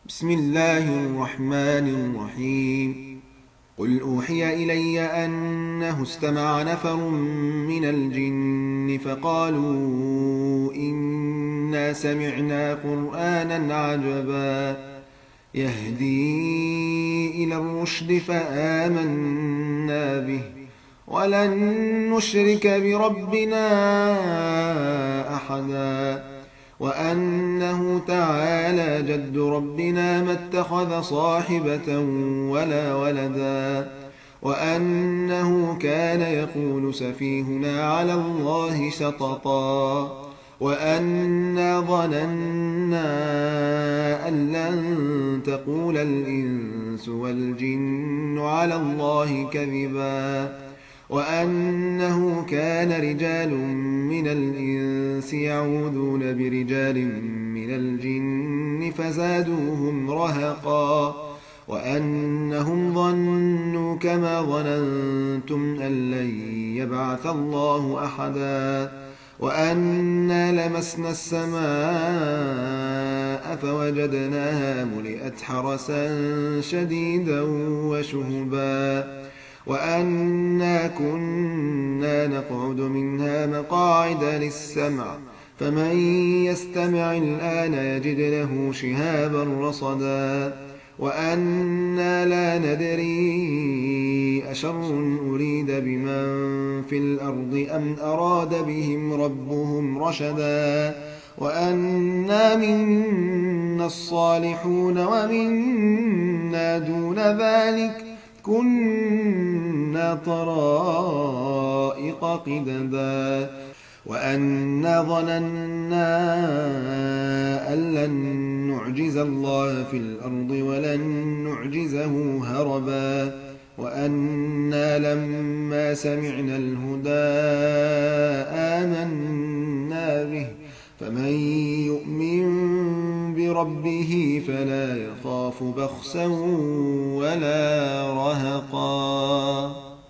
بسم الله الرحمن الرحيم. قل أوحي إلي أنه استمع نفر من الجن فقالوا إنا سمعنا قرآنا عجبا يهدي إلى الرشد فآمنا به ولن نشرك بربنا أحدا وأنه تعالى جد ربنا ما اتخذ صاحبة ولا ولدا وأنه كان يقول سفيهنا على الله شططا وأنا ظننا أن لن تقول الإنس والجن على الله كذبا وأنه كان رجال من الإنس يعوذون برجال من الجن فزادوهم رهقا وأنهم ظنوا كما ظننتم أن لن يبعث الله أحدا وأنا لمسنا السماء فوجدناها ملئت حرسا شديدا وشهبا وأنا كنا نقعد منها مقاعد للسمع فمن يستمع الآن يجد له شهابا رصدا وأنا لا ندري أشر أريد بمن في الأرض أم أراد بهم ربهم رشدا وأنا منا الصالحون ومنا دون ذلك كنا طرائق قددا وأنا ظننا أن لن نعجز الله في الأرض ولن نعجزه هربا وأنا لما سمعنا الهدى آمنا به فمن يؤمن بربه فلا يخاف بخسا ولا رهقا.